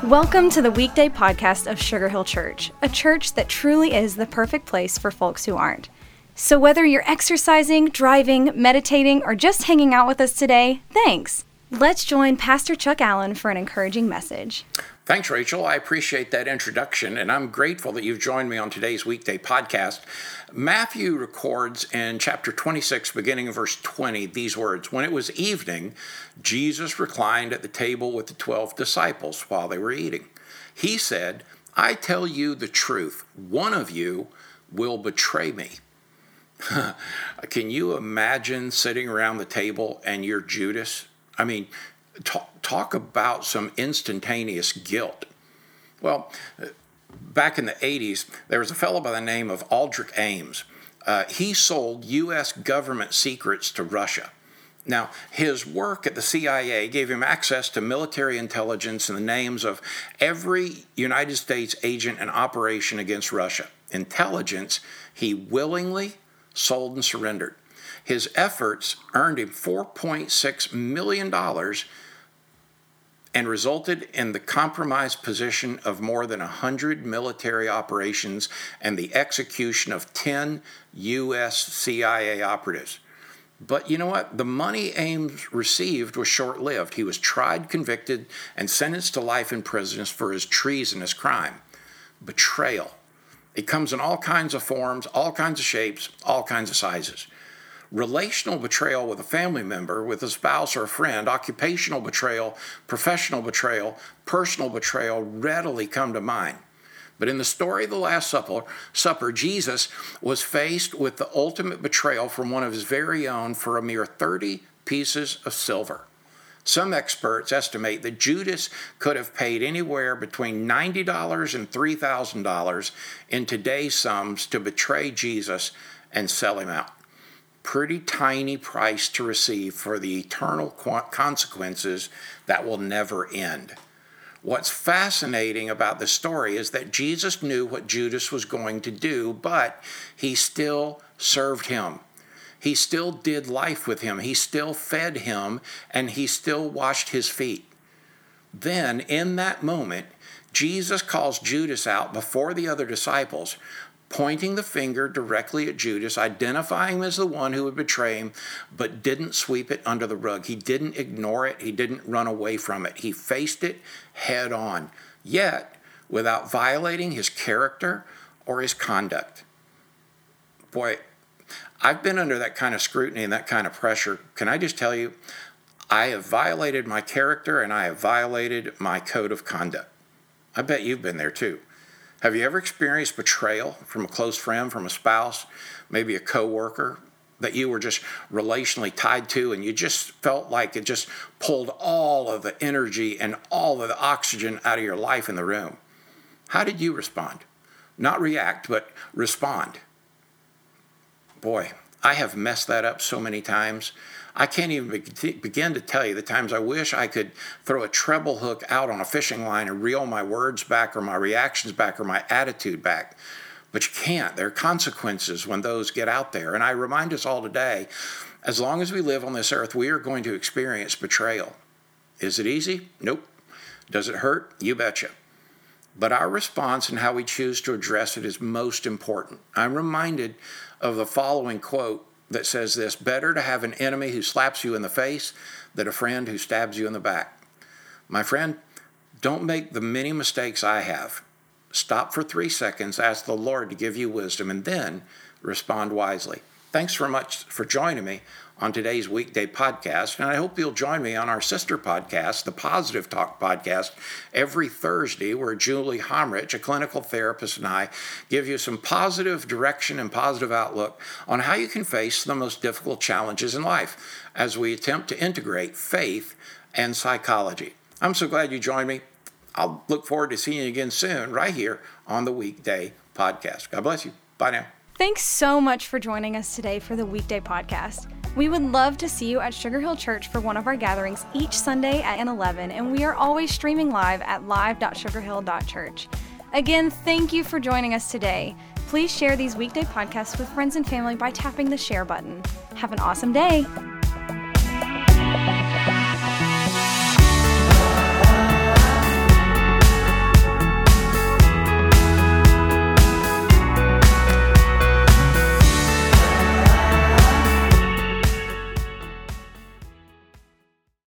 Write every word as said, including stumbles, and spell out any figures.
Welcome to the weekday podcast of Sugar Hill Church, a church that truly is the perfect place for folks who aren't. So whether you're exercising, driving, meditating, or just hanging out with us today, thanks. Let's join Pastor Chuck Allen for an encouraging message. Thanks, Rachel. I appreciate that introduction, and I'm grateful that you've joined me on today's weekday podcast. Matthew records in chapter twenty-six, beginning in verse twenty, these words: "When it was evening, Jesus reclined at the table with the twelve disciples while they were eating. He said, 'I tell you the truth, one of you will betray me.'" Can you imagine sitting around the table and you're Judas? I mean, talk, talk about some instantaneous guilt. Well, back in the eighties, there was a fellow by the name of Aldrich Ames. Uh, he sold U S government secrets to Russia. Now, his work at the C I A gave him access to military intelligence and the names of every United States agent in operation against Russia. Intelligence he willingly sold and surrendered. His efforts earned him four point six million dollars and resulted in the compromised position of more than one hundred military operations and the execution of ten U S C I A operatives. But you know what? The money Ames received was short-lived. He was tried, convicted, and sentenced to life in prison for his treasonous crime. Betrayal. It comes in all kinds of forms, all kinds of shapes, all kinds of sizes. Relational betrayal with a family member, with a spouse or a friend, occupational betrayal, professional betrayal, personal betrayal readily come to mind. But in the story of the Last Supper, Supper, Jesus was faced with the ultimate betrayal from one of his very own for a mere thirty pieces of silver. Some experts estimate that Judas could have paid anywhere between ninety dollars and three thousand dollars in today's sums to betray Jesus and sell him out. Pretty tiny price to receive for the eternal consequences that will never end. What's fascinating about this story is that Jesus knew what Judas was going to do, but he still served him. He still did life with him. He still fed him, and he still washed his feet. Then, in that moment, Jesus calls Judas out before the other disciples, pointing the finger directly at Judas, identifying him as the one who would betray him, but didn't sweep it under the rug. He didn't ignore it. He didn't run away from it. He faced it head on, yet without violating his character or his conduct. Boy, I've been under that kind of scrutiny and that kind of pressure. Can I just tell you, I have violated my character and I have violated my code of conduct. I bet you've been there too. Have you ever experienced betrayal from a close friend, from a spouse, maybe a coworker that you were just relationally tied to, and you just felt like it just pulled all of the energy and all of the oxygen out of your life in the room? How did you respond? Not react, but respond. Boy, I have messed that up so many times. I can't even begin to tell you the times I wish I could throw a treble hook out on a fishing line and reel my words back or my reactions back or my attitude back. But you can't. There are consequences when those get out there. And I remind us all today, as long as we live on this earth, we are going to experience betrayal. Is it easy? Nope. Does it hurt? You betcha. But our response and how we choose to address it is most important. I'm reminded of the following quote that says this: "Better to have an enemy who slaps you in the face than a friend who stabs you in the back." My friend, don't make the many mistakes I have. Stop for three seconds, ask the Lord to give you wisdom, and then respond wisely. Thanks very much for joining me on today's weekday podcast, and I hope you'll join me on our sister podcast, the Positive Talk podcast, every Thursday, where Julie Homrich, a clinical therapist, and I give you some positive direction and positive outlook on how you can face the most difficult challenges in life as we attempt to integrate faith and psychology. I'm so glad you joined me. I'll look forward to seeing you again soon, right here on the weekday podcast. God bless you. Bye now. Thanks so much for joining us today for the weekday podcast. We would love to see you at Sugar Hill Church for one of our gatherings each Sunday at eleven, and we are always streaming live at live dot sugar hill dot church. Again, thank you for joining us today. Please share these weekday podcasts with friends and family by tapping the share button. Have an awesome day.